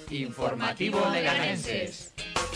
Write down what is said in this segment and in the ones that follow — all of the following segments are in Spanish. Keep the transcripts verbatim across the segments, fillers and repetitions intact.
Informativo Leganenses.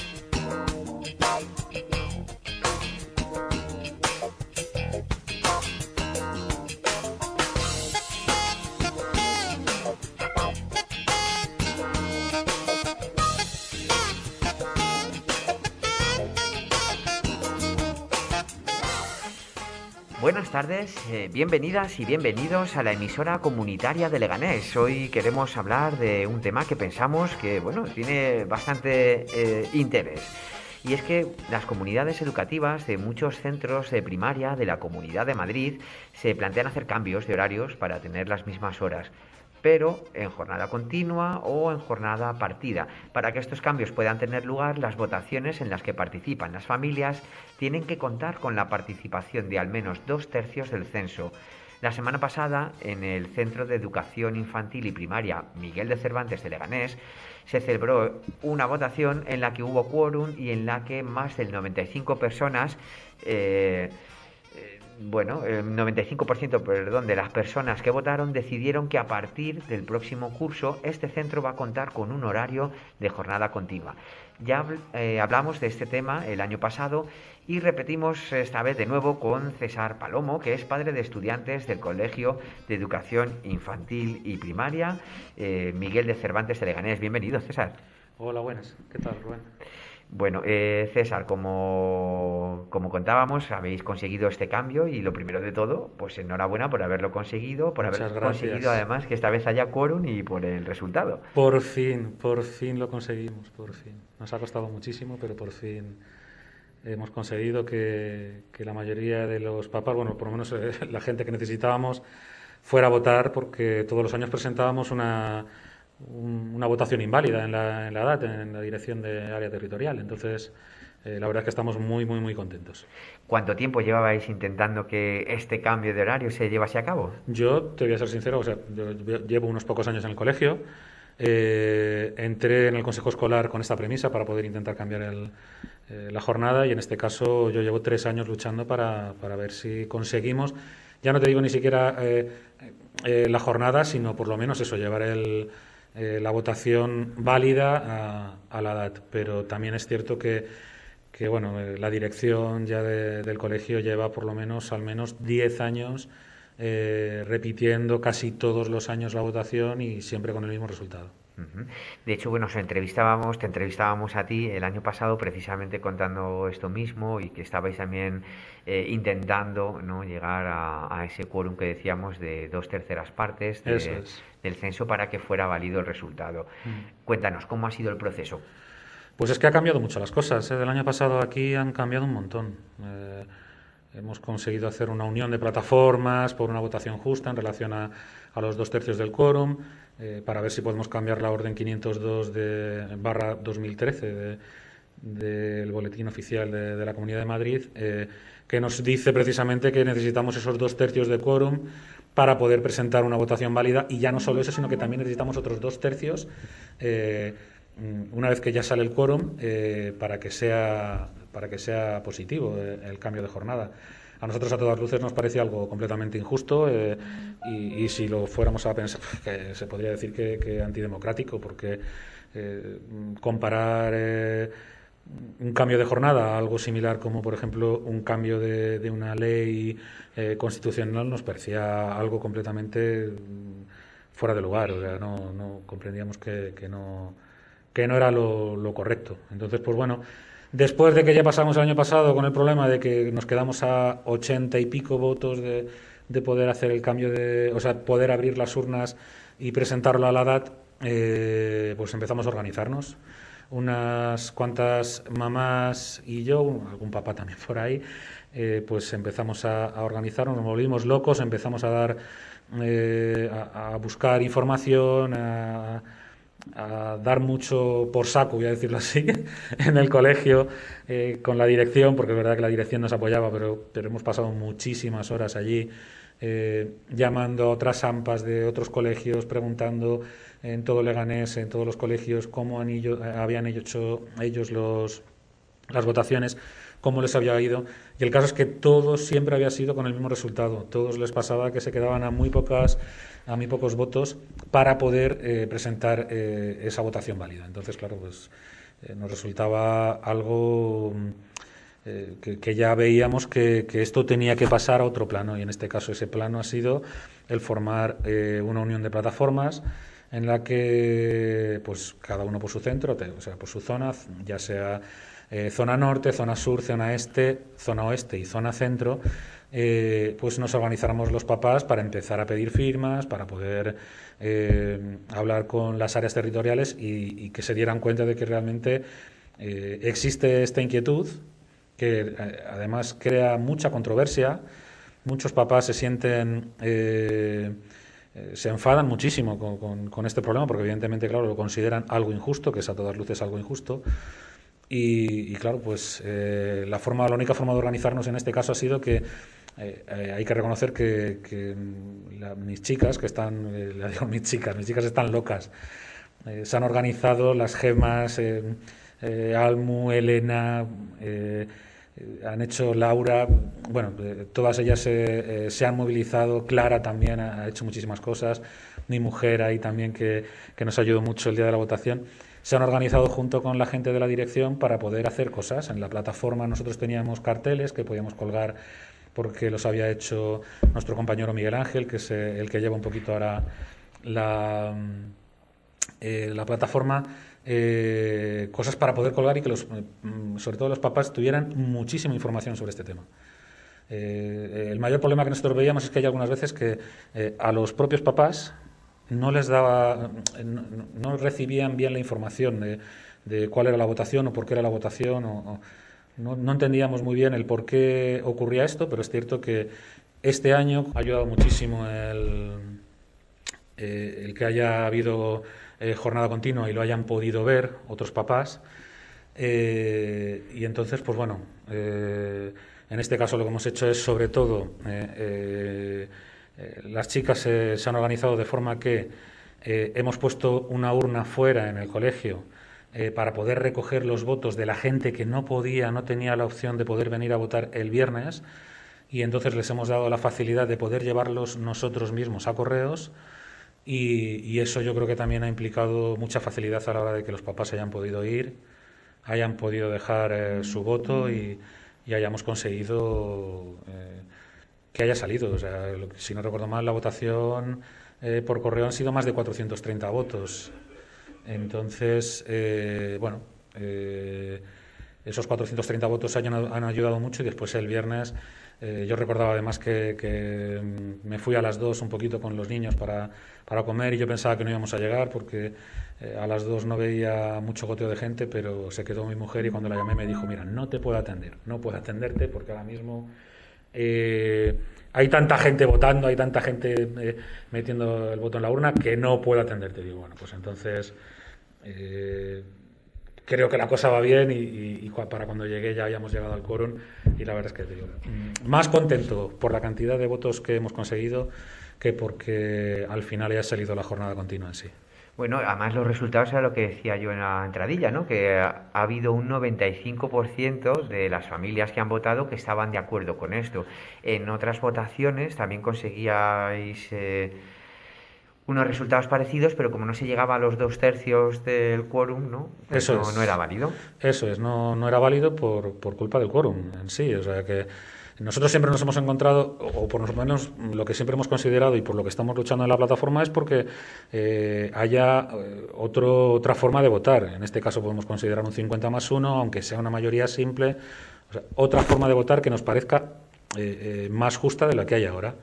Buenas tardes, eh, bienvenidas y bienvenidos a la emisora comunitaria de Leganés. Hoy queremos hablar de un tema que pensamos que, bueno, tiene bastante eh, interés. Y es que las comunidades educativas de muchos centros de primaria de la Comunidad de Madrid se plantean hacer cambios de horarios para tener las mismas horas, pero en jornada continua o en jornada partida. Para que estos cambios puedan tener lugar, las votaciones en las que participan las familias tienen que contar con la participación de al menos dos tercios del censo. La semana pasada, en el Centro de Educación Infantil y Primaria Miguel de Cervantes de Leganés, se celebró una votación en la que hubo quórum y en la que más del noventa y cinco personas... Eh, Bueno, el noventa y cinco por ciento, perdón, de las personas que votaron decidieron que a partir del próximo curso este centro va a contar con un horario de jornada continua. Ya eh, hablamos de este tema el año pasado y repetimos esta vez de nuevo con César Palomo, que es padre de estudiantes del Colegio de Educación Infantil y Primaria eh, Miguel de Cervantes de Leganés. Bienvenido, César. Hola, buenas. ¿Qué tal, Rubén? Bueno, eh, César, como, como contábamos, habéis conseguido este cambio y lo primero de todo, pues enhorabuena por haberlo conseguido, por Muchas haber conseguido gracias. además que esta vez haya quórum y por el resultado. Por fin, por fin lo conseguimos, por fin. Nos ha costado muchísimo, pero por fin hemos conseguido que, que la mayoría de los papás, bueno, por lo menos eh, la gente que necesitábamos, fuera a votar, porque todos los años presentábamos una, un- una votación inválida en la, en la edad, en la dirección de área territorial. Entonces, eh, la verdad es que estamos muy, muy, muy contentos. ¿Cuánto tiempo llevabais intentando que este cambio de horario se llevase a cabo? Yo te voy a ser sincero, o sea, yo llevo unos pocos años en el colegio. Eh, entré en el consejo escolar con esta premisa para poder intentar cambiar el, eh, la jornada, y en este caso yo llevo tres años luchando para, para ver si conseguimos, ya no te digo ni siquiera eh, eh, la jornada, sino por lo menos eso, llevar el, eh, la votación válida a, a la edad. Pero también es cierto que, que bueno, eh, la dirección ya de- del colegio lleva por lo menos al menos diez años eh, repitiendo casi todos los años la votación y siempre con el mismo resultado. Ujú. De hecho, bueno, os entrevistábamos, te entrevistábamos a ti el año pasado precisamente contando esto mismo y que estabais también eh, intentando, ¿no?, llegar a, a ese quórum que decíamos de dos terceras partes Eso de- es. del censo para que fuera válido el resultado. Mm. Cuéntanos, ¿cómo ha sido el proceso? Pues es que ha cambiado mucho las cosas, ¿eh? Del año pasado aquí han cambiado un montón. Eh, hemos conseguido hacer una unión de plataformas por una votación justa en relación a, a los dos tercios del quórum, eh, para ver si podemos cambiar la orden quinientos dos de, barra dos mil trece de, del Boletín Oficial de, de la Comunidad de Madrid, eh, que nos dice precisamente que necesitamos esos dos tercios de quórum para poder presentar una votación válida, y ya no solo eso, sino que también necesitamos otros dos tercios eh, una vez que ya sale el quórum, eh, para que sea para que sea positivo eh, el cambio de jornada. A nosotros a todas luces nos parece algo completamente injusto, eh, y, y si lo fuéramos a pensar, que se podría decir que, que antidemocrático, porque eh, comparar eh, un cambio de jornada a algo similar como, por ejemplo, un cambio de, de una ley eh, constitucional nos parecía algo completamente mm, fuera de lugar. O sea, no, no comprendíamos que, que no que no era lo, lo correcto. Entonces, pues bueno, después de que ya pasamos el año pasado con el problema de que nos quedamos a ochenta y pico votos de, de poder hacer el cambio de, o sea, poder abrir las urnas y presentarlo a la edad, eh, pues empezamos a organizarnos. Unas cuantas mamás y yo, algún papá también por ahí, eh, pues empezamos a, a organizarnos, nos volvimos locos, empezamos a dar, eh, a, a buscar información, a, a dar mucho por saco, voy a decirlo así, en el colegio, eh, con la dirección, porque es verdad que la dirección nos apoyaba, pero, pero hemos pasado muchísimas horas allí, eh, llamando a otras AMPAs de otros colegios, preguntando en todo Leganés, en todos los colegios, cómo han ello, habían hecho ellos los, las votaciones, cómo les había ido. Y el caso es que todos siempre había sido con el mismo resultado. Todos les pasaba que se quedaban a muy pocas, a muy pocos votos para poder eh, presentar eh, esa votación válida. Entonces, claro, pues eh, nos resultaba algo eh, que, que ya veíamos que, que esto tenía que pasar a otro plano, y en este caso ese plano ha sido el formar eh, una unión de plataformas en la que pues cada uno por su centro, o sea, por su zona, ya sea eh, zona norte, zona sur, zona este, zona oeste y zona centro, eh, pues nos organizáramos los papás para empezar a pedir firmas, para poder eh, hablar con las áreas territoriales y, y que se dieran cuenta de que realmente eh, existe esta inquietud, que eh, además crea mucha controversia. Muchos papás se sienten... Eh, Eh, se enfadan muchísimo con, con, con este problema porque evidentemente, claro, lo consideran algo injusto, que es a todas luces algo injusto, y, y claro, pues eh, la forma, la única forma de organizarnos en este caso ha sido que eh, eh, hay que reconocer que, que la, mis chicas, que están, eh, le digo mis chicas, mis chicas están locas, eh, se han organizado, las Gemas, eh, eh, Almu, Elena, eh, han hecho Laura, bueno, eh, todas ellas eh, eh, se han movilizado, Clara también ha, ha hecho muchísimas cosas, mi mujer ahí también que, que nos ayudó mucho el día de la votación, se han organizado junto con la gente de la dirección para poder hacer cosas. En la plataforma nosotros teníamos carteles que podíamos colgar porque los había hecho nuestro compañero Miguel Ángel, que es eh, el que lleva un poquito ahora la, eh, la plataforma. Eh, cosas para poder colgar y que los, sobre todo los papás tuvieran muchísima información sobre este tema. Eh, el mayor problema que nosotros veíamos es que hay algunas veces que eh, a los propios papás no les daba, no, no recibían bien la información de, de cuál era la votación o por qué era la votación, o, o no, no entendíamos muy bien el por qué ocurría esto, pero es cierto que este año ha ayudado muchísimo el, eh, el que haya habido Eh, jornada continua y lo hayan podido ver otros papás, eh, y entonces pues bueno, eh, en este caso lo que hemos hecho es sobre todo eh, eh, eh, las chicas eh, se han organizado de forma que eh, hemos puesto una urna fuera en el colegio eh, para poder recoger los votos de la gente que no podía, no tenía la opción de poder venir a votar el viernes, y entonces les hemos dado la facilidad de poder llevarlos nosotros mismos a correos. Y, y eso yo creo que también ha implicado mucha facilidad a la hora de que los papás hayan podido ir, hayan podido dejar eh, su voto y, y hayamos conseguido eh, que haya salido. O sea, lo que, si no recuerdo mal, la votación eh, por correo han sido más de cuatrocientos treinta votos. Entonces, eh, bueno, eh, esos cuatrocientos treinta votos han, han ayudado mucho, y después el viernes eh, yo recordaba además que, que me fui a las dos un poquito con los niños para, para comer, y yo pensaba que no íbamos a llegar porque eh, a las dos no veía mucho goteo de gente, pero se quedó mi mujer y cuando la llamé me dijo: mira, no te puedo atender, no puedo atenderte porque ahora mismo eh, hay tanta gente votando, hay tanta gente eh, metiendo el voto en la urna que no puedo atenderte. Digo, bueno, pues entonces eh, creo que la cosa va bien, y, y, y para cuando llegué ya habíamos llegado al quórum, y la verdad es que te digo, más contento por la cantidad de votos que hemos conseguido que porque al final haya salido la jornada continua en sí. Bueno, además los resultados era lo que decía yo en la entradilla, ¿no? Que ha, ha habido un noventa y cinco por ciento de las familias que han votado que estaban de acuerdo con esto. En otras votaciones también conseguíais eh, unos resultados parecidos, pero como no se llegaba a los dos tercios del quórum, ¿no? Pues Eso no, es. no era válido. Eso es, no, no era válido por, por culpa del quórum en sí. O sea que nosotros siempre nos hemos encontrado, o por lo menos lo que siempre hemos considerado y por lo que estamos luchando en la plataforma, es porque eh, haya eh, otro, otra forma de votar. En este caso podemos considerar un cincuenta más uno, aunque sea una mayoría simple. O sea, otra forma de votar que nos parezca eh, eh, más justa de la que hay ahora.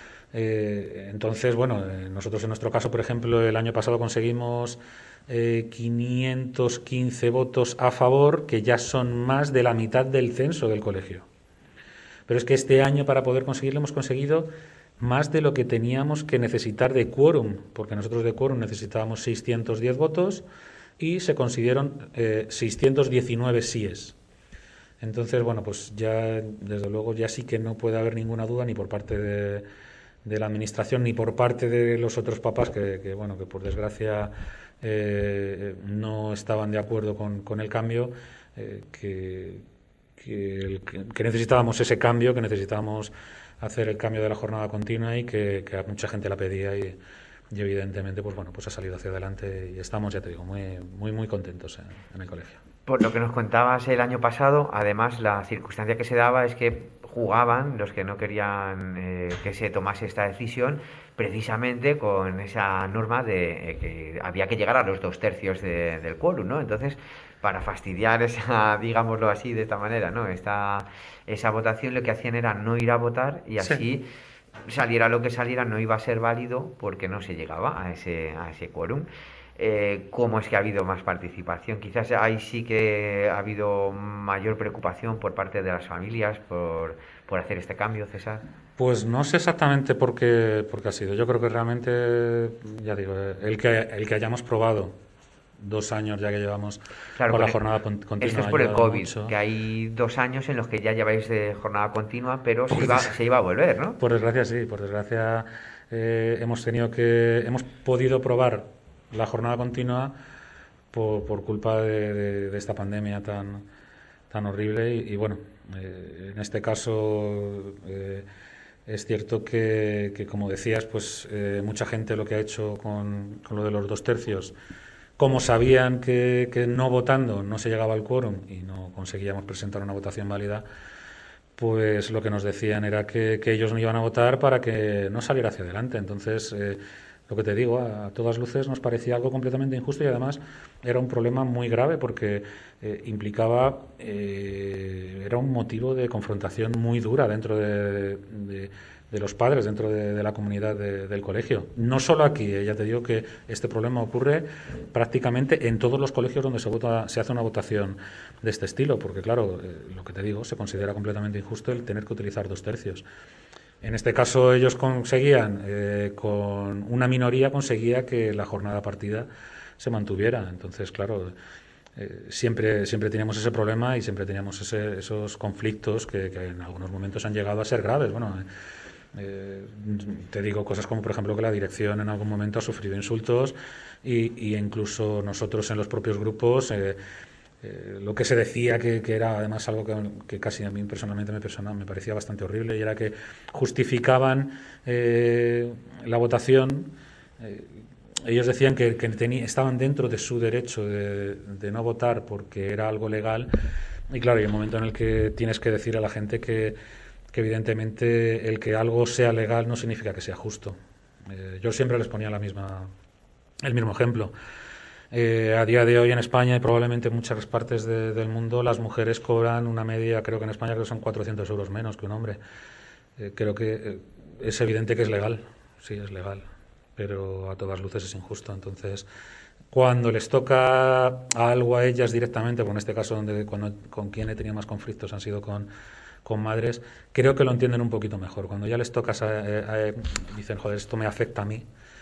Eh, entonces, bueno, eh, nosotros en nuestro caso, por ejemplo, el año pasado conseguimos eh, quinientos quince votos a favor, que ya son más de la mitad del censo del colegio. Pero es que este año, para poder conseguirlo, hemos conseguido más de lo que teníamos que necesitar de quórum, porque nosotros de quórum necesitábamos seiscientos diez votos y se consiguieron eh, seiscientos diecinueve síes. Entonces, bueno, pues ya, desde luego, ya sí que no puede haber ninguna duda ni por parte de, de la administración ni por parte de los otros papás que, que bueno, que por desgracia eh, no estaban de acuerdo con, con el cambio, eh, que que, que necesitábamos ese cambio, que necesitábamos hacer el cambio de la jornada continua y que, que a mucha gente la pedía y, y evidentemente pues bueno, pues ha salido hacia adelante y estamos, ya te digo, muy muy muy contentos en, en el colegio. Por lo que nos contabas el año pasado, además la circunstancia que se daba es que jugaban los que no querían eh, que se tomase esta decisión precisamente con esa norma de eh, que había que llegar a los dos tercios de, del quórum, ¿no? Entonces, para fastidiar esa, digámoslo así, de esta manera, ¿no? Esta, esa votación lo que hacían era no ir a votar y así Sí. saliera lo que saliera no iba a ser válido porque no se llegaba a ese, a ese quórum. Eh, ¿Cómo es que ha habido más participación? Quizás ahí sí que ha habido mayor preocupación por parte de las familias por, por hacer este cambio, César. Pues no sé exactamente por qué, por qué ha sido. Yo creo que realmente, ya digo, eh, el que, el que hayamos probado dos años ya que llevamos Claro, con por la el- jornada con- esto continua es ha por el ayudado COVID, mucho. que hay dos años en los que ya lleváis de jornada continua, pero se Por, iba, des- se iba a volver, ¿no? por desgracia sí, por desgracia eh, hemos tenido que, hemos podido probar la jornada continua por, por culpa de, de- de esta pandemia tan, tan horrible y, y bueno, eh, en este caso eh, es cierto que, que, como decías, pues eh, mucha gente lo que ha hecho con, con lo de los dos tercios, como sabían que, que no votando no se llegaba al quórum y no conseguíamos presentar una votación válida, pues lo que nos decían era que, que ellos no iban a votar para que no saliera hacia adelante. Entonces, eh, lo que te digo, a, a todas luces nos parecía algo completamente injusto y además era un problema muy grave porque eh, implicaba, eh, era un motivo de confrontación muy dura dentro de, de, de los padres, dentro de, de la comunidad de, del colegio. No solo aquí, eh, ya te digo que este problema ocurre prácticamente en todos los colegios donde se, vota, se hace una votación de este estilo, porque claro, eh, lo que te digo, se considera completamente injusto el tener que utilizar dos tercios. En este caso ellos conseguían, eh, con una minoría conseguía que la jornada partida se mantuviera. Entonces, claro, eh, siempre, siempre teníamos ese problema y siempre teníamos ese, esos conflictos que, que en algunos momentos han llegado a ser graves. Bueno, eh, te digo cosas como, por ejemplo, que la dirección en algún momento ha sufrido insultos y, y incluso nosotros en los propios grupos... Eh, eh, lo que se decía que, que era además algo que, que casi a mí personalmente me, persona, me parecía bastante horrible y era que justificaban eh, la votación, eh, ellos decían que, que tení, estaban dentro de su derecho de, de no votar porque era algo legal y claro, hay un momento en el que tienes que decir a la gente que, que evidentemente el que algo sea legal no significa que sea justo. Eh, yo siempre les ponía la misma, el mismo ejemplo. Eh, a día de hoy en España y probablemente en muchas partes de, del mundo las mujeres cobran una media, creo que en España creo que son cuatrocientos euros menos que un hombre. Eh, creo que eh, es evidente que es legal, sí, es legal, pero a todas luces es injusto. Entonces, cuando les toca a algo a ellas directamente, como en este caso donde cuando, con quien he tenido más conflictos han sido con, con madres, creo que lo entienden un poquito mejor. Cuando ya les toca, a, a, a, dicen, joder, esto me afecta a mí,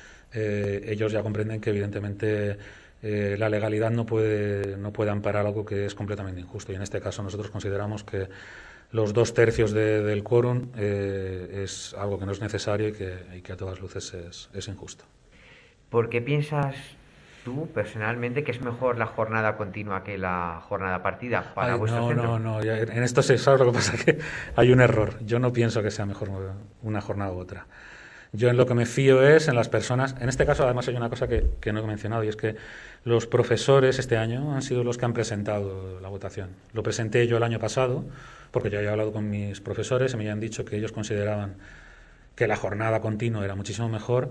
eh, ellos ya comprenden que evidentemente... Eh, la legalidad no puede, no puede amparar algo que es completamente injusto. Y en este caso nosotros consideramos que los dos tercios de, del quórum eh, es algo que no es necesario y que, y que a todas luces es, es injusto. ¿Por qué piensas tú personalmente que es mejor la jornada continua que la jornada partida para Ay, vuestro no, centro? no, no. Ya, en esto se sabe lo que pasa, que hay un error. Yo no pienso que sea mejor una jornada u otra. Yo en lo que me fío es en las personas. En este caso, además, hay una cosa que, que no he mencionado y es que los profesores este año han sido los que han presentado la votación. Lo presenté yo el año pasado, porque yo había hablado con mis profesores y me habían dicho que ellos consideraban que la jornada continua era muchísimo mejor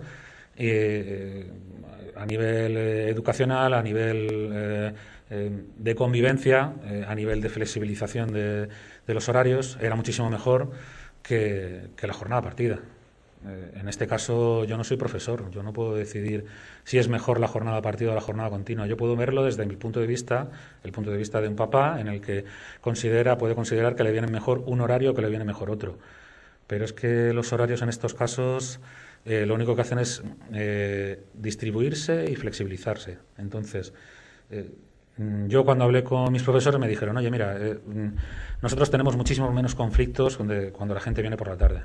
eh, a nivel eh, educacional, a nivel eh, eh, de convivencia, eh, a nivel de flexibilización de, de los horarios, era muchísimo mejor que, que la jornada partida. En este caso yo no soy profesor, yo no puedo decidir si es mejor la jornada partida o la jornada continua. Yo puedo verlo desde mi punto de vista, el punto de vista de un papá, en el que considera, puede considerar que le viene mejor un horario o que le viene mejor otro. Pero es que los horarios en estos casos eh, lo único que hacen es eh, distribuirse y flexibilizarse. Entonces, eh, yo cuando hablé con mis profesores me dijeron, oye, mira, eh, nosotros tenemos muchísimos menos conflictos cuando, cuando la gente viene por la tarde.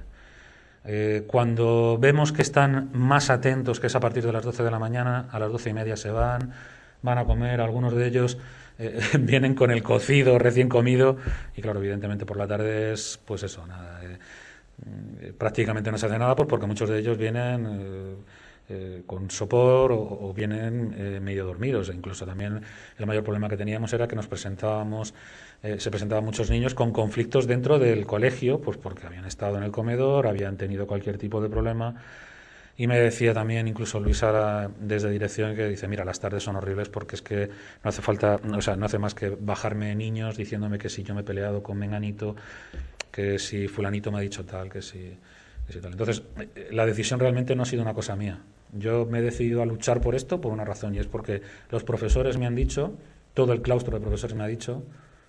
Eh, cuando vemos que están más atentos, que es a partir de las doce de la mañana, a las doce y media se van, van a comer, algunos de ellos eh, vienen con el cocido recién comido y claro, evidentemente por la tarde es pues eso, nada, eh, eh, prácticamente no se hace nada pues porque muchos de ellos vienen eh, eh, con sopor o, o vienen eh, medio dormidos. E incluso también el mayor problema que teníamos era que nos presentábamos, eh, se presentaban muchos niños con conflictos dentro del colegio, pues porque habían estado en el comedor, habían tenido cualquier tipo de problema. Y me decía también, incluso Luisa desde dirección, que dice, mira, las tardes son horribles porque es que no hace falta, o sea, no hace más que bajarme niños diciéndome que si yo me he peleado con menganito, que si fulanito me ha dicho tal, que si, que si tal. Entonces, la decisión realmente no ha sido una cosa mía. Yo me he decidido a luchar por esto por una razón, y es porque los profesores me han dicho, todo el claustro de profesores me ha dicho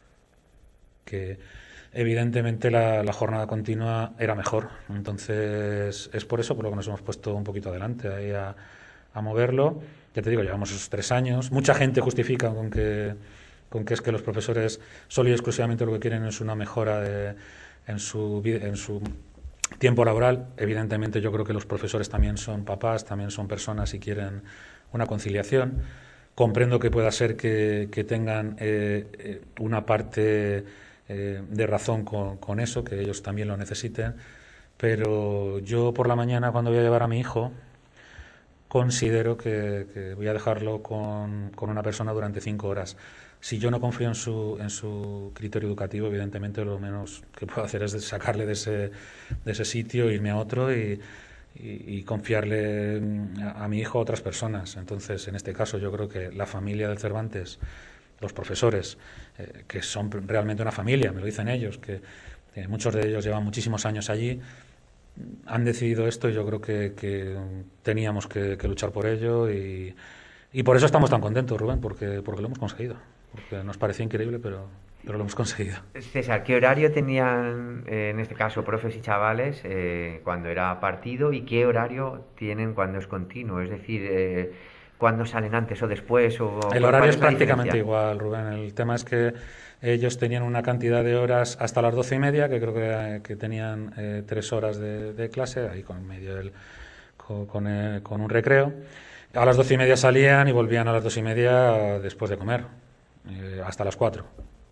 que evidentemente la, la jornada continua era mejor. Entonces es por eso por lo que nos hemos puesto un poquito adelante ahí a, a moverlo. Ya te digo, llevamos esos tres años. Mucha gente justifica con que, con que es que los profesores solo y exclusivamente lo que quieren es una mejora de, en, su, en su tiempo laboral. Evidentemente yo creo que los profesores también son papás, también son personas y quieren una conciliación. Comprendo que pueda ser que, que tengan eh, una parte eh, de razón con, con eso, que ellos también lo necesiten, pero yo por la mañana cuando voy a llevar a mi hijo considero que, que voy a dejarlo con, con una persona durante cinco horas. Si yo no confío en su, en su criterio educativo, evidentemente lo menos que puedo hacer es sacarle de ese, de ese sitio, irme a otro y, y, y confiarle a, a mi hijo a otras personas. Entonces, en este caso, yo creo que la familia del Cervantes, los profesores, eh, que son realmente una familia, me lo dicen ellos, que eh, muchos de ellos llevan muchísimos años allí, han decidido esto y yo creo que, que teníamos que, que luchar por ello y, y por eso estamos tan contentos, Rubén, porque, porque lo hemos conseguido. Porque nos parecía increíble, pero, pero lo hemos conseguido. César, ¿qué horario tenían, eh, en este caso, profes y chavales eh, cuando era partido y qué horario tienen cuando es continuo? Es decir, eh, ¿cuándo salen antes o después? O, El ¿cuál, horario cuál es es la prácticamente diferencia? igual, Rubén. El tema es que ellos tenían una cantidad de horas hasta las doce y media, que creo que, que tenían eh, tres horas de, de clase, ahí con medio del, con, con, eh, con un recreo. A las doce y media salían y volvían a las dos y media después de comer. Eh, hasta las cuatro.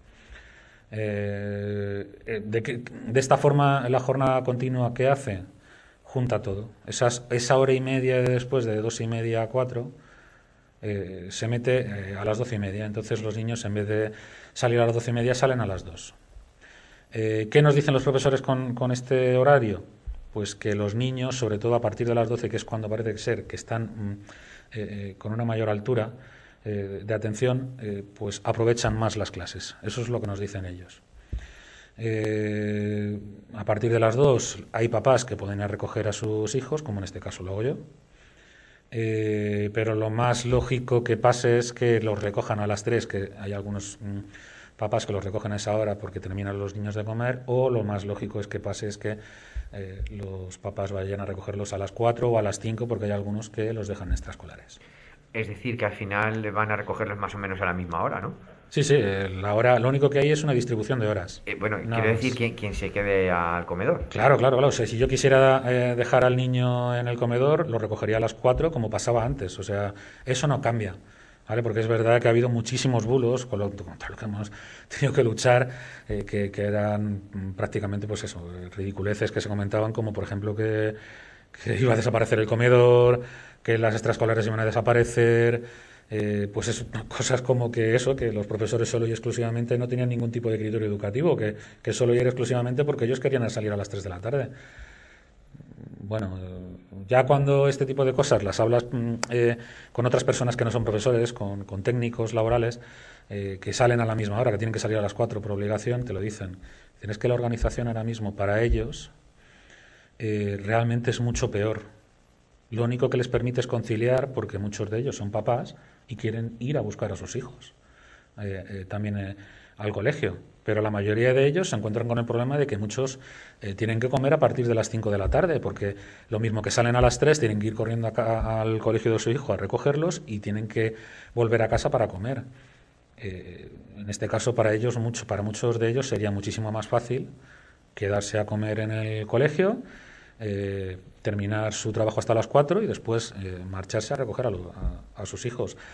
Eh, de, que, de esta forma, la jornada continua que hace, junta todo. Esas, esa hora y media de después, de dos y media a cuatro, eh, se mete eh, a las doce y media. Entonces los niños, en vez de salir a las doce y media, salen a las dos. Eh, ¿Qué nos dicen los profesores con, con este horario? Pues que los niños, sobre todo a partir de las doce, que es cuando parece ser que están mm, eh, con una mayor altura de atención, eh, pues aprovechan más las clases. Eso es lo que nos dicen ellos. Eh, a partir de las dos hay papás que pueden ir a recoger a sus hijos, como en este caso lo hago yo, eh, pero lo más lógico que pase es que los recojan a las tres, que hay algunos mmm, papás que los recogen a esa hora porque terminan los niños de comer, o lo más lógico es que pase es que eh, los papás vayan a recogerlos a las cuatro o a las cinco, porque hay algunos que los dejan extraescolares. Es decir, que al final van a recogerlos más o menos a la misma hora, ¿no? Sí, sí, la hora, lo único que hay es una distribución de horas. Eh, bueno, Nada quiero más. decir quien, quien se quede al comedor. Claro, claro, claro. O sea, si yo quisiera eh, dejar al niño en el comedor, lo recogería a las cuatro como pasaba antes. O sea, eso no cambia, ¿vale? Porque es verdad que ha habido muchísimos bulos con lo, contra lo que hemos tenido que luchar, eh, que, que eran prácticamente, pues eso, ridiculeces que se comentaban, como por ejemplo que, que iba a desaparecer el comedor, que las extraescolares iban a desaparecer, eh, pues eso, cosas como que eso, que los profesores solo y exclusivamente no tenían ningún tipo de criterio educativo, que, que solo y era exclusivamente porque ellos querían salir a las tres de la tarde. Bueno, ya cuando este tipo de cosas las hablas eh, con otras personas que no son profesores, con, con técnicos laborales, eh, que salen a la misma hora, que tienen que salir a las cuatro por obligación, te lo dicen. Tienes que la organización ahora mismo para ellos eh, realmente es mucho peor. Lo único que les permite es conciliar, porque muchos de ellos son papás y quieren ir a buscar a sus hijos eh, eh, también eh, al colegio. Pero la mayoría de ellos se encuentran con el problema de que muchos eh, tienen que comer a partir de las cinco de la tarde, porque lo mismo que salen a las tres, tienen que ir corriendo acá al colegio de su hijo a recogerlos y tienen que volver a casa para comer. Eh, en este caso, para ellos, mucho, para muchos de ellos sería muchísimo más fácil quedarse a comer en el colegio, Eh, terminar su trabajo hasta las cuatro y después eh, marcharse a recoger a, lo, a, a sus hijos.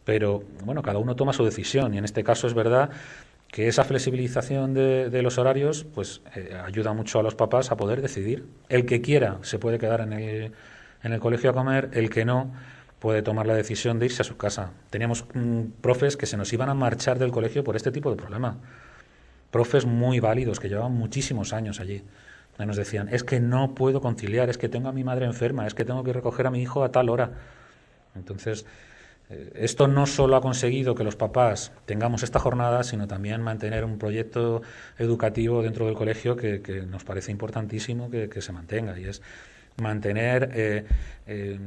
Pero, bueno, cada uno toma su decisión y en este caso es verdad que esa flexibilización de, de los horarios pues eh, ayuda mucho a los papás a poder decidir. El que quiera se puede quedar en el, en el colegio a comer, el que no puede tomar la decisión de irse a su casa. Teníamos mm, profes que se nos iban a marchar del colegio por este tipo de problema. Profes muy válidos que llevaban muchísimos años allí. Y nos decían, es que no puedo conciliar, es que tengo a mi madre enferma, es que tengo que recoger a mi hijo a tal hora. Entonces, eh, esto no solo ha conseguido que los papás tengamos esta jornada, sino también mantener un proyecto educativo dentro del colegio que, que nos parece importantísimo que, que se mantenga, y es mantener eh, eh,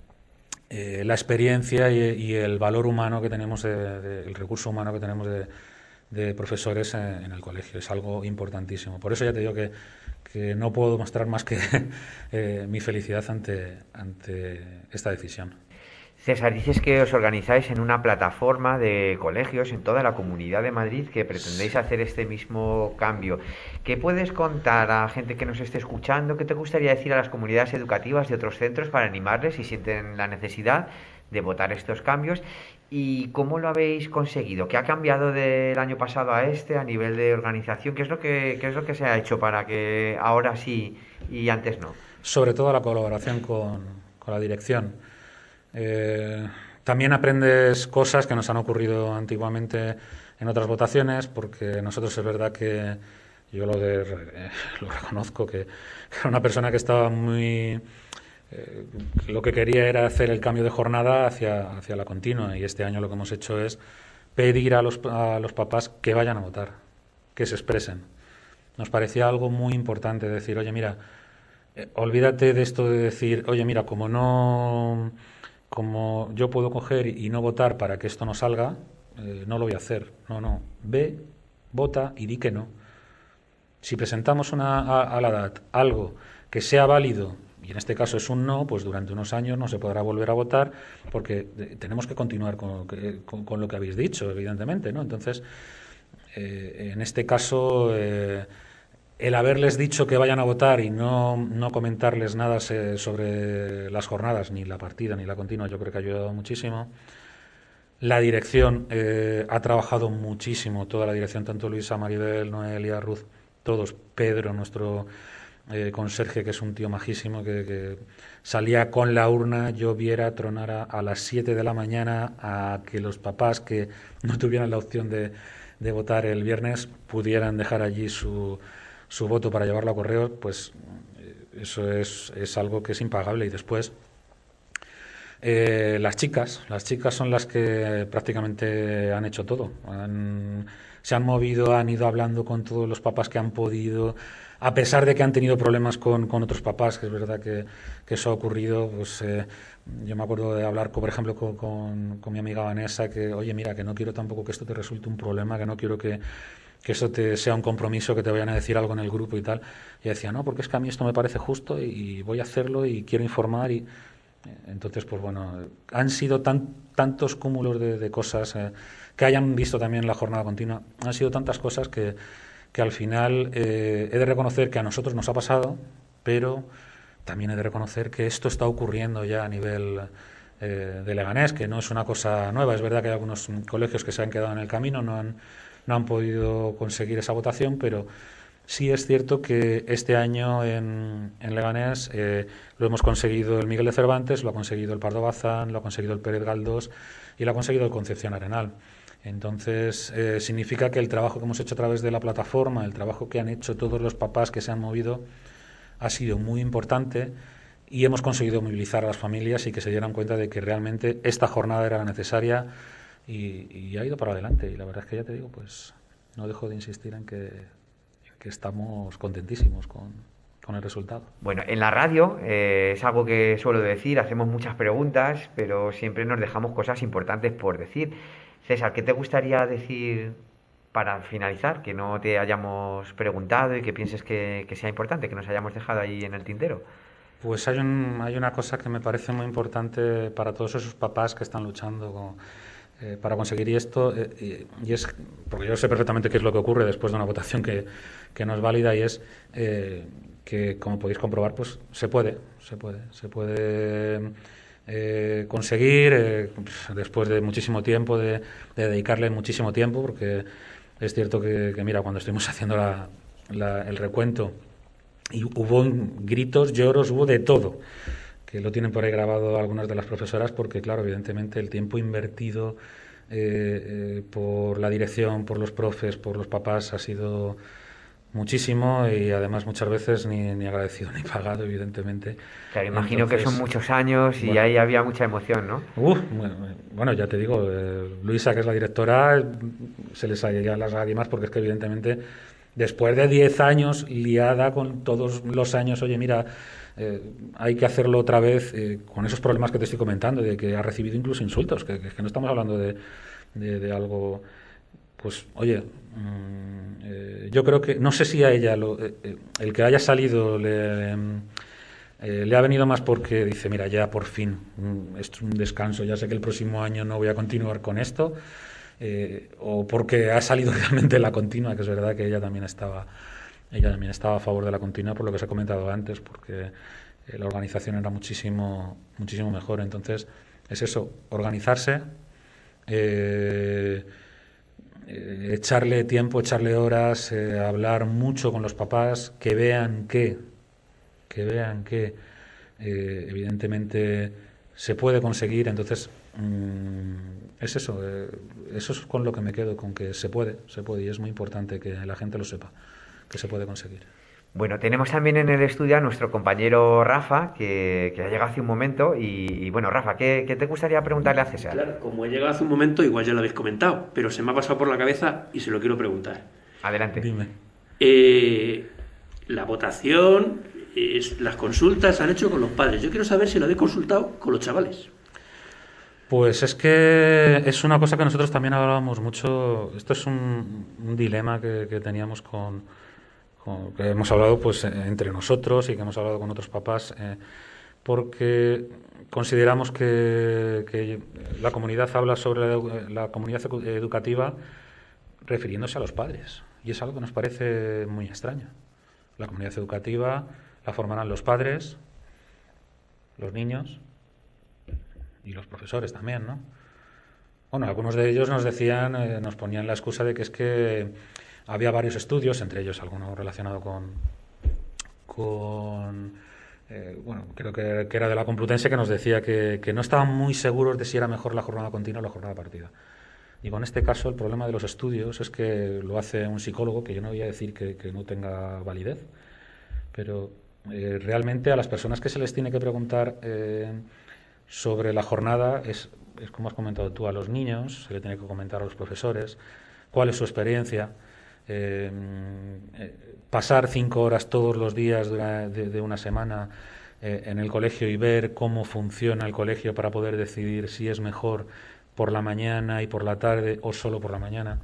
eh, la experiencia y, y el valor humano que tenemos, de, de, el recurso humano que tenemos de, de profesores en, en el colegio. Es algo importantísimo. Por eso ya te digo que que no puedo mostrar más que eh, mi felicidad ante, ante esta decisión. César, dices que os organizáis en una plataforma de colegios en toda la Comunidad de Madrid, que pretendéis hacer este mismo cambio. ¿Qué puedes contar a gente que nos esté escuchando? ¿Qué te gustaría decir a las comunidades educativas de otros centros para animarles si sienten la necesidad de votar estos cambios? ¿Y cómo lo habéis conseguido? ¿Qué ha cambiado del año pasado a este a nivel de organización? ¿Qué es lo que, qué es lo que se ha hecho para que ahora sí y antes no? Sobre todo la colaboración con, con la dirección. Eh, también aprendes cosas que nos han ocurrido antiguamente en otras votaciones, porque nosotros es verdad que yo lo, de, eh, lo reconozco, que era una persona que estaba muy... Eh, lo que quería era hacer el cambio de jornada hacia, hacia la continua, y este año lo que hemos hecho es pedir a los, a los papás que vayan a votar, que se expresen. Nos parecía algo muy importante decir, oye, mira, eh, olvídate de esto de decir, oye, mira, como no... como yo puedo coger y no votar para que esto no salga, eh, no lo voy a hacer. No, no. Ve, vota y di que no. Si presentamos una, a, a la edad algo que sea válido, y en este caso es un no, pues durante unos años no se podrá volver a votar, porque tenemos que continuar con, con, con lo que habéis dicho, evidentemente, ¿no? Entonces, eh, en este caso... Eh, el haberles dicho que vayan a votar y no, no comentarles nada sobre las jornadas, ni la partida, ni la continua, yo creo que ha ayudado muchísimo. La dirección eh, ha trabajado muchísimo, toda la dirección, tanto Luisa, Maribel, Noelia, Ruth, todos, Pedro, nuestro eh, conserje, que es un tío majísimo, que, que salía con la urna, lloviera, tronara, a las siete de la mañana, a que los papás que no tuvieran la opción de, de votar el viernes pudieran dejar allí su... su voto para llevarlo a correo, pues eso es, es algo que es impagable. Y después, eh, las chicas, las chicas son las que prácticamente han hecho todo. Han, se han movido, han ido hablando con todos los papás que han podido, a pesar de que han tenido problemas con, con otros papás, que es verdad que, que eso ha ocurrido. Pues eh, yo me acuerdo de hablar, con, por ejemplo, con, con, con mi amiga Vanessa, que, oye, mira, que no quiero tampoco que esto te resulte un problema, que no quiero que que eso te sea un compromiso, que te vayan a decir algo en el grupo y tal. Y decía, no, porque es que a mí esto me parece justo y voy a hacerlo y quiero informar. Y entonces, pues bueno, han sido tan, tantos cúmulos de, de cosas eh, que hayan visto también la jornada continua. Han sido tantas cosas que, que al final eh, he de reconocer que a nosotros nos ha pasado, pero también he de reconocer que esto está ocurriendo ya a nivel eh, de Leganés, que no es una cosa nueva. Es verdad que hay algunos colegios que se han quedado en el camino, no han no han podido conseguir esa votación, pero sí es cierto que este año en, en Leganés eh, lo hemos conseguido el Miguel de Cervantes, lo ha conseguido el Pardo Bazán, lo ha conseguido el Pérez Galdós y lo ha conseguido el Concepción Arenal. Entonces, eh, significa que el trabajo que hemos hecho a través de la plataforma, el trabajo que han hecho todos los papás que se han movido, ha sido muy importante, y hemos conseguido movilizar a las familias y que se dieran cuenta de que realmente esta jornada era necesaria. Y, y ha ido para adelante, y la verdad es que ya te digo, pues no dejo de insistir en que, en que estamos contentísimos con, con el resultado. Bueno, en la radio eh, es algo que suelo decir, hacemos muchas preguntas, pero siempre nos dejamos cosas importantes por decir. César, ¿qué te gustaría decir para finalizar, que no te hayamos preguntado y que pienses que, que sea importante, que nos hayamos dejado ahí en el tintero? Pues hay, un, hay una cosa que me parece muy importante para todos esos papás que están luchando con... Eh, para conseguir esto, eh, y, y es, porque yo sé perfectamente qué es lo que ocurre después de una votación que, que no es válida, y es eh, que, como podéis comprobar, pues se puede, se puede, se puede eh, conseguir, eh, después de muchísimo tiempo, de, de dedicarle muchísimo tiempo, porque es cierto que, que mira, cuando estuvimos haciendo la, la, el recuento, y hubo gritos, lloros, hubo de todo, que lo tienen por ahí grabado algunas de las profesoras, porque claro, evidentemente el tiempo invertido eh, eh, por la dirección, por los profes, por los papás ha sido muchísimo, y además muchas veces ni, ni agradecido ni pagado, evidentemente. Claro, imagino Entonces, que son muchos años y bueno, ahí había mucha emoción, ¿no? uh, bueno, bueno, ya te digo, eh, Luisa, que es la directora, se les salían las lágrimas, porque es que evidentemente después de diez años liada con todos los años, oye, mira, eh, hay que hacerlo otra vez, eh, con esos problemas que te estoy comentando, de que ha recibido incluso insultos, que, que, que no estamos hablando de, de, de algo, pues, oye, mmm, eh, yo creo que, no sé si a ella lo, eh, el que haya salido le, eh, le ha venido más porque dice, mira, ya por fin, mm, esto es un descanso, ya sé que el próximo año no voy a continuar con esto. Eh, o porque ha salido realmente la continua, que es verdad que ella también estaba ella también estaba a favor de la continua, por lo que os he comentado antes, porque eh, la organización era muchísimo muchísimo mejor. Entonces es eso, organizarse, eh, eh, echarle tiempo, echarle horas, eh, hablar mucho con los papás, que vean que que vean que eh, evidentemente se puede conseguir. Entonces mmm, es eso, eh, eso es con lo que me quedo, con que se puede, se puede, y es muy importante que la gente lo sepa, que se puede conseguir. Bueno, tenemos también en el estudio a nuestro compañero Rafa, que, que ha llegado hace un momento. Y, y bueno, Rafa, ¿qué, ¿qué te gustaría preguntarle a César? Claro, como he llegado hace un momento, igual ya lo habéis comentado, pero se me ha pasado por la cabeza y se lo quiero preguntar. Adelante. Dime. Eh, la votación, es, las consultas se han hecho con los padres. Yo quiero saber si lo habéis consultado con los chavales. Pues es que es una cosa que nosotros también hablábamos mucho. Esto es un, un dilema que, que teníamos con, con, que hemos hablado pues entre nosotros y que hemos hablado con otros papás, eh, porque consideramos que, que la comunidad habla sobre la, la comunidad educativa refiriéndose a los padres, y es algo que nos parece muy extraño. La comunidad educativa la formarán los padres, los niños y los profesores también, ¿no? Bueno, algunos de ellos nos decían, eh, nos ponían la excusa de que es que había varios estudios, entre ellos alguno relacionado con, con eh, bueno, creo que, que era de la Complutense, que nos decía que, que no estaban muy seguros de si era mejor la jornada continua o la jornada partida. Digo, en este caso el problema de los estudios es que lo hace un psicólogo, que yo no voy a decir que, que no tenga validez, pero eh, realmente a las personas que se les tiene que preguntar eh, sobre la jornada es, es como has comentado tú, a los niños, se le tiene que comentar a los profesores cuál es su experiencia. Eh, eh, pasar cinco horas todos los días de, una, de, de una semana eh, en el colegio y ver cómo funciona el colegio para poder decidir si es mejor por la mañana y por la tarde o solo por la mañana.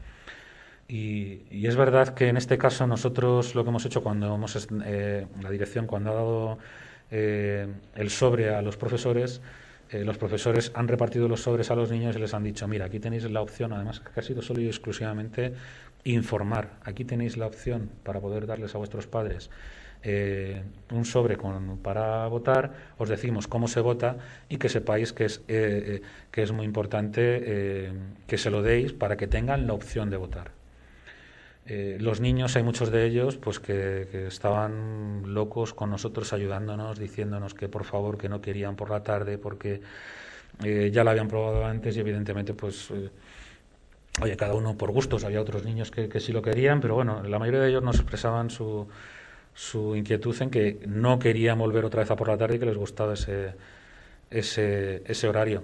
Y, y es verdad que en este caso nosotros lo que hemos hecho cuando hemos, eh, la dirección cuando ha dado eh, el sobre a los profesores, eh, los profesores han repartido los sobres a los niños y les han dicho, mira, aquí tenéis la opción, además que ha sido solo y exclusivamente informar, aquí tenéis la opción para poder darles a vuestros padres eh, un sobre con, para votar, os decimos cómo se vota y que sepáis que es, eh, eh, que es muy importante eh, que se lo deis para que tengan la opción de votar. Eh, los niños, hay muchos de ellos pues que, que estaban locos con nosotros, ayudándonos, diciéndonos que por favor, que no querían por la tarde porque eh, ya la habían probado antes y evidentemente pues eh, oye, cada uno por gustos, había otros niños que, que sí lo querían, pero bueno, la mayoría de ellos nos expresaban su, su inquietud en que no querían volver otra vez a por la tarde y que les gustaba ese, ese, ese horario.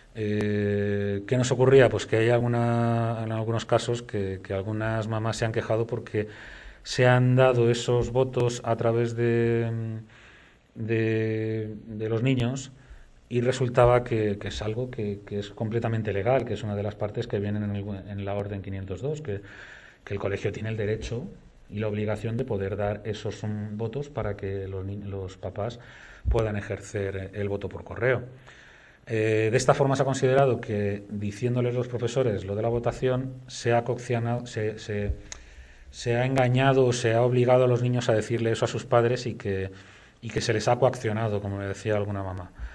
Eh, ¿Qué nos ocurría? Pues que hay alguna, en algunos casos que, que algunas mamás se han quejado porque se han dado esos votos a través de, de, de los niños y resultaba que, que es algo que, que es completamente legal, que es una de las partes que vienen en, el, en la Orden quinientos dos, que, que el colegio tiene el derecho y la obligación de poder dar esos um, votos para que los, los papás puedan ejercer el voto por correo. Eh, de esta forma se ha considerado que, diciéndoles los profesores lo de la votación, se ha coccionado, se, se, se ha engañado o se ha obligado a los niños a decirle eso a sus padres y que, y que se les ha coaccionado, como me decía alguna mamá.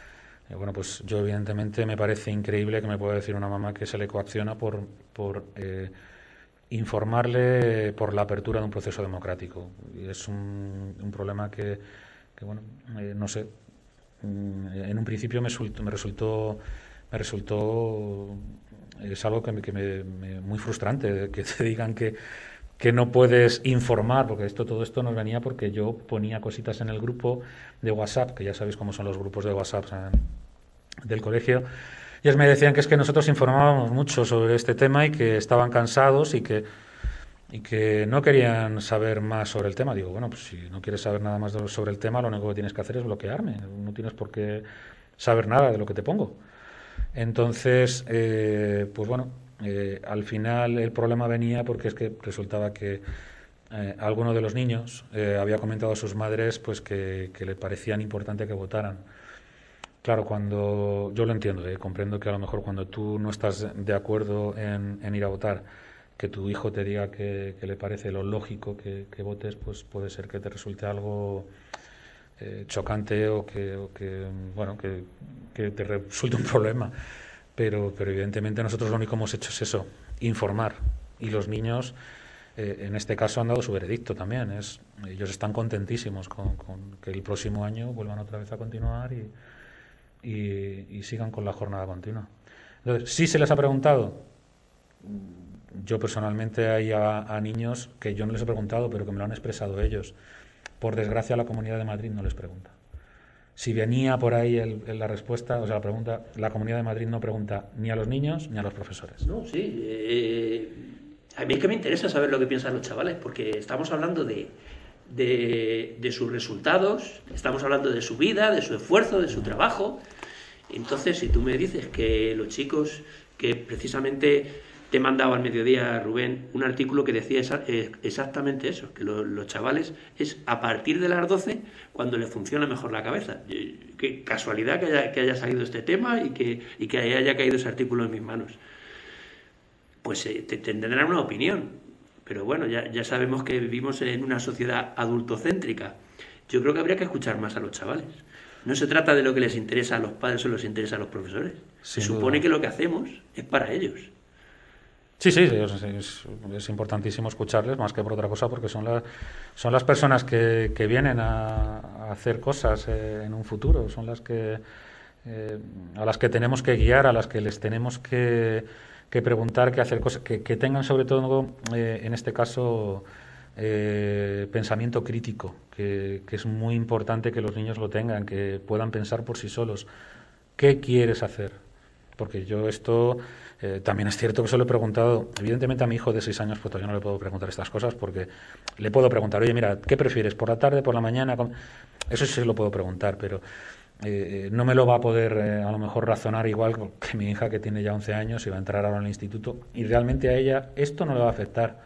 Eh, bueno, pues yo evidentemente me parece increíble que me pueda decir una mamá que se le coacciona por, por eh, informarle por la apertura de un proceso democrático. Y es un, un problema que, que bueno, eh, no sé, en un principio me resultó, me resultó, me resultó es algo que, me, que me, me, muy frustrante, que te digan que, que no puedes informar, porque esto todo esto nos venía porque yo ponía cositas en el grupo de WhatsApp, que ya sabéis cómo son los grupos de WhatsApp en, del colegio, y ellos me decían que es que nosotros informábamos mucho sobre este tema y que estaban cansados y que y que no querían saber más sobre el tema. Digo, bueno, pues si no quieres saber nada más sobre el tema, lo único que tienes que hacer es bloquearme. No tienes por qué saber nada de lo que te pongo. Entonces, eh, pues bueno, eh, al final el problema venía porque es que resultaba que eh, alguno de los niños eh, había comentado a sus madres pues que, que le parecían importante que votaran. Claro, cuando yo lo entiendo, eh, comprendo que a lo mejor cuando tú no estás de acuerdo en, en ir a votar, que tu hijo te diga que, que le parece lo lógico que, que votes, pues puede ser que te resulte algo eh, chocante o que, o que bueno que, que te resulte un problema. Pero, pero evidentemente nosotros lo único que hemos hecho es eso, informar. Y los niños, eh, en este caso, han dado su veredicto también. Es, ellos están contentísimos con, con que el próximo año vuelvan otra vez a continuar y, y, y sigan con la jornada continua. Entonces, sí se les ha preguntado. Yo personalmente hay a, a niños que yo no les he preguntado, pero que me lo han expresado ellos. Por desgracia, la Comunidad de Madrid no les pregunta. Si venía por ahí el, el, la respuesta, o sea, la pregunta, la Comunidad de Madrid no pregunta ni a los niños ni a los profesores. No, sí. Eh, a mí es que me interesa saber lo que piensan los chavales, porque estamos hablando de, de, de sus resultados, estamos hablando de su vida, de su esfuerzo, de su trabajo. Entonces, si tú me dices que los chicos que precisamente... Te he mandado al mediodía, Rubén, un artículo que decía esa, eh, exactamente eso, que lo, los chavales es a partir de las doce cuando les funciona mejor la cabeza. Qué casualidad que haya, que haya salido este tema y que, y que haya caído ese artículo en mis manos. Pues eh, te, tendrán una opinión, pero bueno, ya, ya sabemos que vivimos en una sociedad adultocéntrica. Yo creo que habría que escuchar más a los chavales. No se trata de lo que les interesa a los padres o les interesa a los profesores. Se supone que lo que hacemos es para ellos. Sí, sí, es, es, es importantísimo escucharles, más que por otra cosa, porque son, la, son las personas que, que vienen a, a hacer cosas eh, en un futuro, son las que eh, a las que tenemos que guiar, a las que les tenemos que, que preguntar, que hacer cosas, que, que tengan sobre todo, eh, en este caso, eh, pensamiento crítico, que, que es muy importante que los niños lo tengan, que puedan pensar por sí solos. ¿Qué quieres hacer? Porque yo esto... Eh, también es cierto que se lo he preguntado, evidentemente a mi hijo de seis años, pues todavía no le puedo preguntar estas cosas porque le puedo preguntar, oye, mira, ¿qué prefieres? ¿Por la tarde, por la mañana? Eso sí se lo puedo preguntar, pero eh, no me lo va a poder eh, a lo mejor razonar igual que mi hija que tiene ya once años y va a entrar ahora en el instituto y realmente a ella esto no le va a afectar.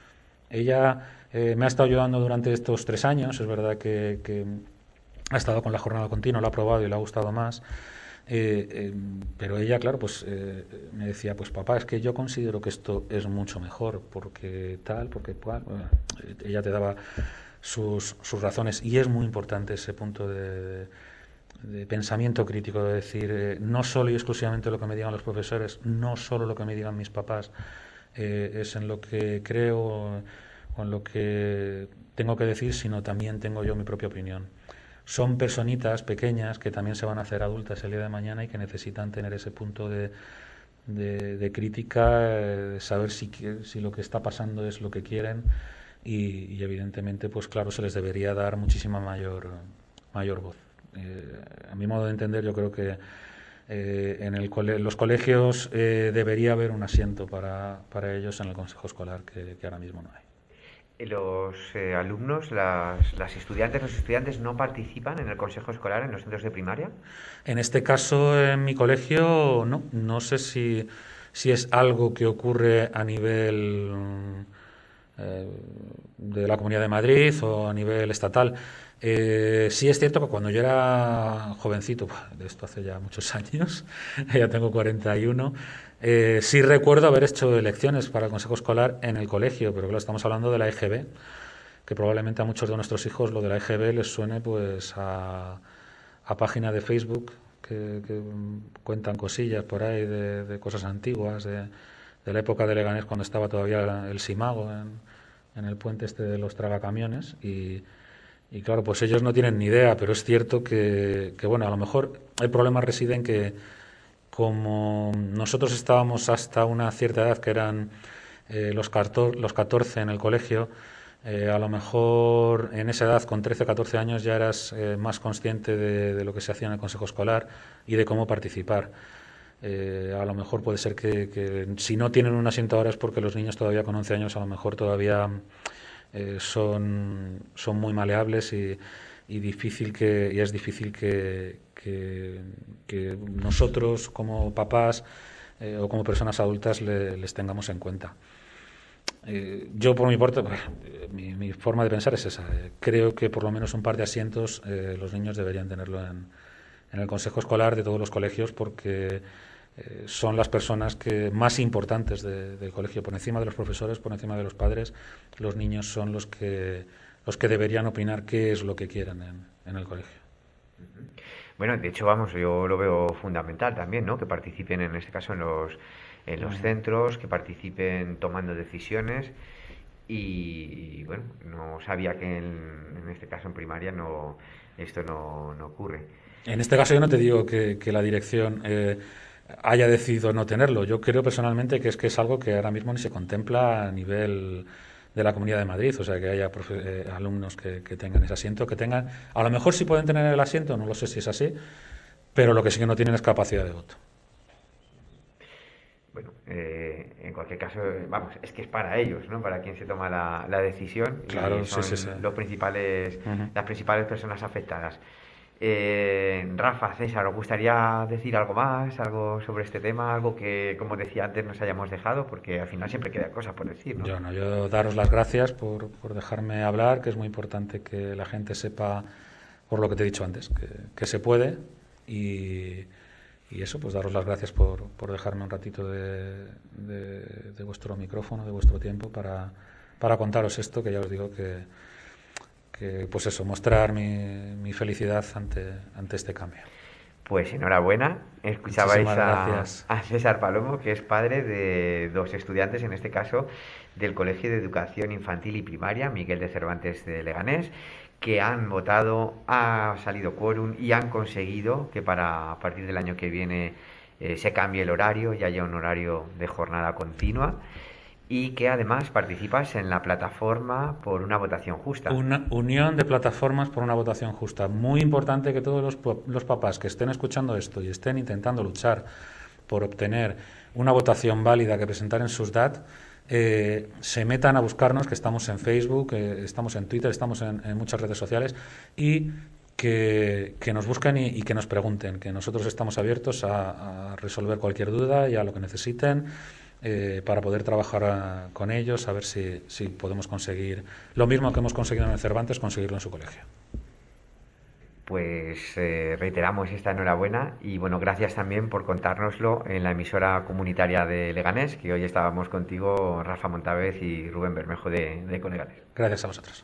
Ella eh, me ha estado ayudando durante estos tres años, es verdad que, que ha estado con la jornada continua, lo ha probado y le ha gustado más. Eh, eh, pero ella, claro, pues eh, me decía, pues papá, es que yo considero que esto es mucho mejor, porque tal, porque cual. Bueno, ella te daba sus, sus razones y es muy importante ese punto de, de, de pensamiento crítico, de decir, eh, no solo y exclusivamente lo que me digan los profesores, no solo lo que me digan mis papás, eh, es en lo que creo o en lo que tengo que decir, sino también tengo yo mi propia opinión. Son personitas pequeñas que también se van a hacer adultas el día de mañana y que necesitan tener ese punto de, de, de crítica, de saber si, si lo que está pasando es lo que quieren y, y evidentemente, pues claro, se les debería dar muchísima mayor, mayor voz. Eh, a mi modo de entender, yo creo que eh, en el cole, los colegios eh, debería haber un asiento para, para ellos en el consejo escolar que, que ahora mismo no hay. Los eh, alumnos, las, las estudiantes, los estudiantes no participan en el consejo escolar en los centros de primaria. En este caso, en mi colegio, no. No sé si, si es algo que ocurre a nivel eh, de la Comunidad de Madrid o a nivel estatal. Eh, sí es cierto que cuando yo era jovencito, de esto hace ya muchos años, ya tengo cuarenta y uno, eh, sí recuerdo haber hecho elecciones para el consejo escolar en el colegio, pero claro, estamos hablando de la E G B, que probablemente a muchos de nuestros hijos lo de la E G B les suene pues a, a página de Facebook, que que, que cuentan cosillas por ahí de, de cosas antiguas, de, de la época de Leganés cuando estaba todavía el Simago en, en el puente este de los tragacamiones y, y claro, pues ellos no tienen ni idea, pero es cierto que, que bueno, a lo mejor el problema reside en que como nosotros estábamos hasta una cierta edad, que eran eh, los, los catorce en el colegio, eh, a lo mejor en esa edad, con trece o catorce años, ya eras eh, más consciente de, de lo que se hacía en el consejo escolar y de cómo participar. Eh, a lo mejor puede ser que, que si no tienen un asiento ahora es porque los niños todavía con once años a lo mejor todavía eh, son, son muy maleables y, y, difícil que, y es difícil que, que, que nosotros como papás eh, o como personas adultas le, les tengamos en cuenta. Eh, yo por mi parte, mi, mi forma de pensar es esa. Eh, creo que por lo menos un par de asientos eh, los niños deberían tenerlo en, en el consejo escolar de todos los colegios porque eh, son las personas que más importantes de, del colegio, por encima de los profesores, por encima de los padres. Los niños son los que los que deberían opinar qué es lo que quieran en, en el colegio. Bueno, de hecho, vamos, yo lo veo fundamental también, ¿no? Que participen en este caso en los en los uh-huh. centros, que participen tomando decisiones y, y bueno, no sabía que en, en este caso en primaria no esto no, no ocurre. En este caso yo no te digo que, que la dirección eh, haya decidido no tenerlo. Yo creo personalmente que es que es algo que ahora mismo ni se contempla a nivel de la Comunidad de Madrid, o sea, que haya profe- eh, alumnos que, que tengan ese asiento, que tengan, a lo mejor sí pueden tener el asiento, no lo sé si es así, pero lo que sí que no tienen es capacidad de voto. Bueno, eh, en cualquier caso, vamos, es que es para ellos, ¿no? Para quien se toma la, la decisión. Claro, y son sí, sí, sí. Los principales, uh-huh. las principales personas afectadas. Eh, Rafa, César, ¿os gustaría decir algo más, algo sobre este tema, algo que, como decía antes, nos hayamos dejado? Porque al final siempre queda cosas por decir, ¿no? Yo no, yo daros las gracias por, por dejarme hablar, que es muy importante que la gente sepa, por lo que te he dicho antes, que, que se puede y, y eso, pues daros las gracias por, por dejarme un ratito de, de, de vuestro micrófono, de vuestro tiempo para, para contaros esto, que ya os digo que Que, pues eso, mostrar mi, mi felicidad ante, ante este cambio. Pues enhorabuena, escuchabais a, a César Palomo, que es padre de dos estudiantes, en este caso del Colegio de Educación Infantil y Primaria, Miguel de Cervantes de Leganés, que han votado, ha salido quórum y han conseguido que para a partir del año que viene eh, se cambie el horario y haya un horario de jornada continua. Y que además participas en la plataforma por una votación justa. Una unión de plataformas por una votación justa. Muy importante que todos los, los papás que estén escuchando esto y estén intentando luchar por obtener una votación válida que presentar en sus D A T, eh, se metan a buscarnos, que estamos en Facebook, eh, estamos en Twitter, estamos en, en muchas redes sociales, y que, que nos busquen y, y que nos pregunten, que nosotros estamos abiertos a, a resolver cualquier duda y a lo que necesiten. Eh, para poder trabajar a, con ellos, a ver si, si podemos conseguir lo mismo que hemos conseguido en el Cervantes, conseguirlo en su colegio. Pues eh, reiteramos esta enhorabuena y bueno, gracias también por contárnoslo en la emisora comunitaria de Leganés, que hoy estábamos contigo, Rafa Montavez y Rubén Bermejo de, de Coleganés. Gracias a vosotros.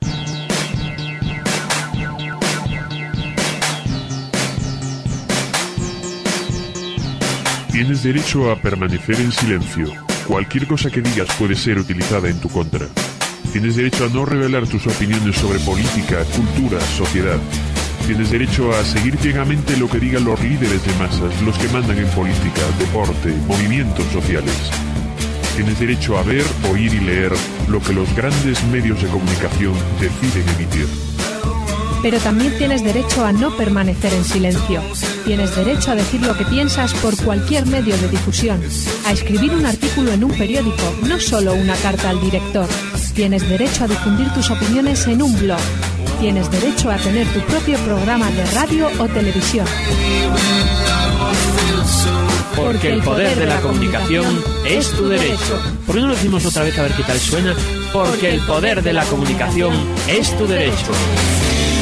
Tienes derecho a permanecer en silencio. Cualquier cosa que digas puede ser utilizada en tu contra. Tienes derecho a no revelar tus opiniones sobre política, cultura, sociedad. Tienes derecho a seguir ciegamente lo que digan los líderes de masas, los que mandan en política, deporte, movimientos sociales. Tienes derecho a ver, oír y leer lo que los grandes medios de comunicación deciden emitir. Pero también tienes derecho a no permanecer en silencio. Tienes derecho a decir lo que piensas por cualquier medio de difusión, a escribir un artículo en un periódico, no solo una carta al director. Tienes derecho a difundir tus opiniones en un blog. Tienes derecho a tener tu propio programa de radio o televisión. Porque el poder de la comunicación es tu derecho. ¿Por qué no lo decimos otra vez a ver qué tal suena? Porque el poder de la comunicación es tu derecho.